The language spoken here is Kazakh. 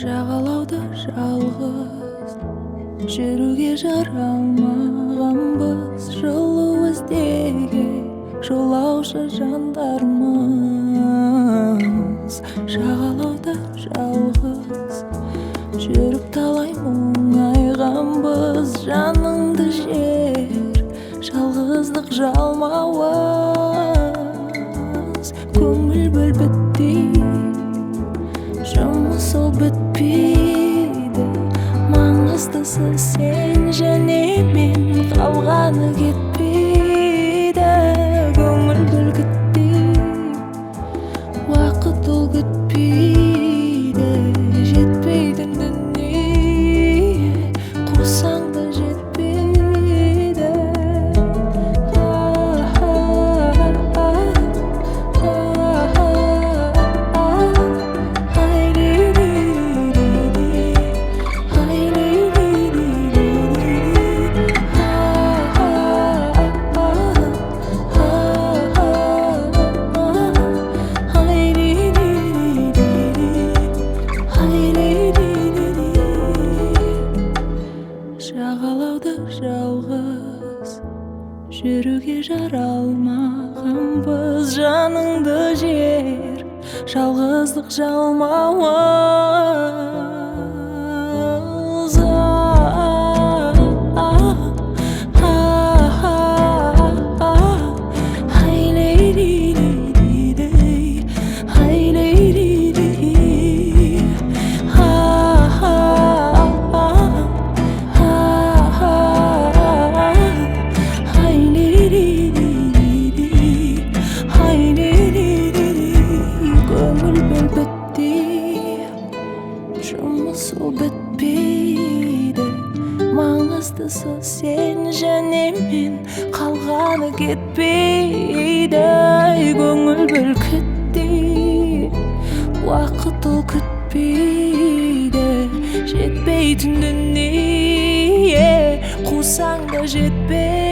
Жағалауда жалғыз жүруге жаралмағанбыз, жылу іздеге жолаушы жандармыз. Жағалауда жалғыз жүріп талай мұңайғанбыз, жаныңды жер жалғыздық жалмауыз. Көңіл бөл бітпей, жұмыс ол бітпейді, маңыздысы сен және мен, қалғаны кетпейді. Көңіл бөл күтпей, уақыт ол күтпейді, жетпейтін дүние қусаң да жетпейді. Жағалауда жалғыз жүруге жаралмағанбыз, жаныңды жер жалғыздық жалмауыз. Жұмыс ол бітпейді, маңыздысы сен және мен, қалғаны кетпейді. Көңіл бөл күтпей, уақыт ол күтпейді, жетпейтін дүние қусаң да жетпейді.